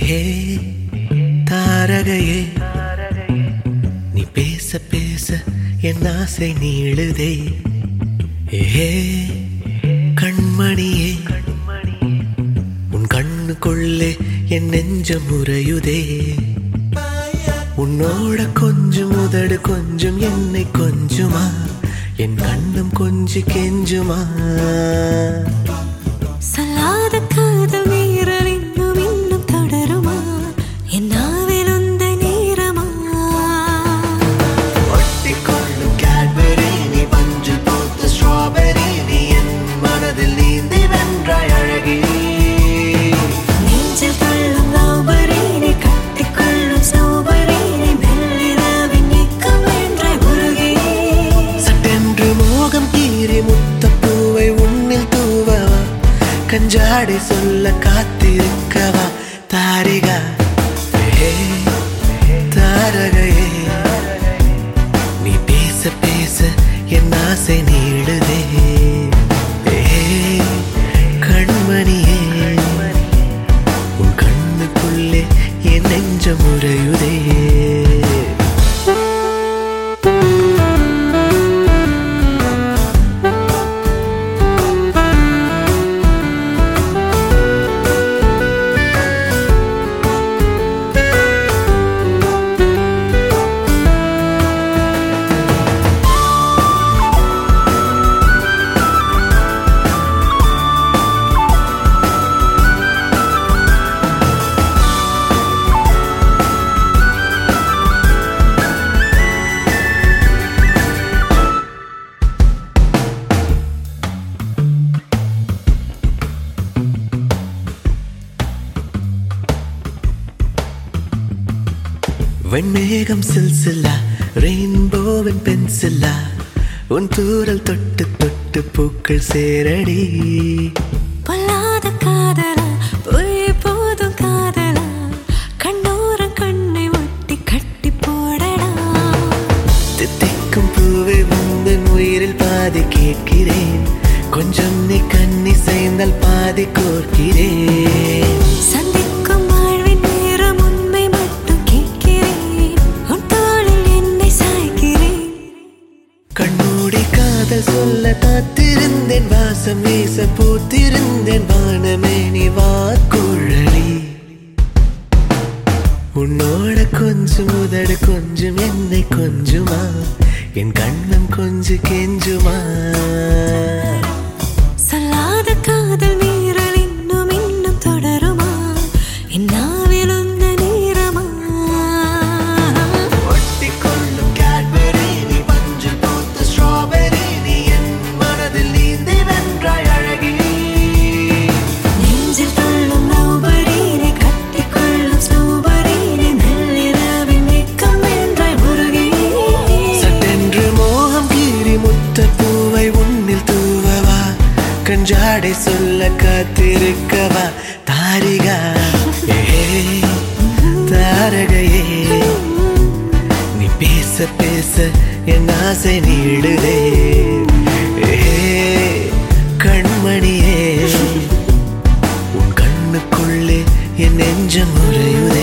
ஏ தாரகையே, நீ பேச பேச என் ஆசை நீளுதே. ஏ கண்மணியே, உன் கண்ணுக்குள்ளே என் நெஞ்சம் முறையுதே. உன்னோட கொஞ்சம் உதடு கொஞ்சம் என்னை கொஞ்சுமா, என் கண்ணம் கொஞ்சி கெஞ்சுமா. சொல்லாத காதல் வீரல் இன்னும் இன்னும் தொடருமா, என் நாவில் உந்த நேரமா. ஒட்டிக்கொள்ளும் கேட்பரி நீ, பஞ்சில் பூத்த ஸ்ட்ராபெரி நீ, என் மனதில் நீந்தி வென்றாய் அழகி. நெஞ்சில் தள்ளும் லவ்பரி நீ, கட்டிக்கொள்ளும் ஸ்னோபரி நீ, மெல்லிரவின் ஏக்கம் வென்றாய் உருகி. சட்டென்று மோகம் கீறி முத்தப்பூவை உன்னில் தூவவா, கஞ்சாடை சொல்ல காத்திருக்கவா. தாரிகா ஏ தாரகையே, நீ பேச பேச என் ஆசை நீளுதே. ஏ கண்மணியே, உன் கண்ணுக்குள்ளே என் நெஞ்சம் முறையுதே. வெண்மேகம் சில்சில்லா, ரெயின்போவின் பென்சில்லா, உன் தூரல் தொட்டு தொட்டு பூக்கள் சேரடி. பொல்லாத காதலா, பொய் போதும் காதலா, கண்ணோரம் கண்ணை ஒட்டி கட்டி போடடா. தித்திக்கும் பூவை உந்தன் உயிரில் பாதி கேட்கிறேன், கொஞ்சம் நீ கண்ணி செய்தால் பாதி கோர்க்கிறேன். சந்திக்கும் வாழ்வின் நேரம் உண்மை மட்டும் கேட்கிறேன், உன் தோளில் என்னை சாய்க்கிறேன். கண்மூடி காதல் சொல்ல காத்திருந்தேன், வாசம் வீச பூத்திருந்தேன், வானமே நீ வாக்குழலி. உன்னோட கொஞ்சம் உதடு கொஞ்சம் என்னை கொஞ்சுமா, என் கண்ணம் கொஞ்சம் கெஞ்சுமா. சொல்லாத காதல் வீரல் இன்னும் இன்னும் தொடருமா, என் நாவில் உந்த நேரமா. ஒட்டிக்கொள்ளும் கேட்பரி நீ, பஞ்சில் பூத்த ஸ்ட்ராபெரி நீ, என் மனதில் நீந்தி வென்றாய் அழகி. நெஞ்சில் தள்ளும் லவ்பரி நீ, கட்டிக்கொள்ளும் ஸ்னோபரி நீ, மெல்லிரவின் ஏக்கம் வென்றாய் உருகி. சட்டென்று மோகம் கீறி முத்தப்பூவை உன்னில் தூவவா, கஞ்சாடை சொல்ல காத்திருக்கவா. தாரிகா ஏ தாரகையே, நீ பேச பேச என் ஆசை நீளுதே. ஏ கண்மணியே, உன் கண்ணுக்குள்ளே என் நெஞ்சம் முறையுதே.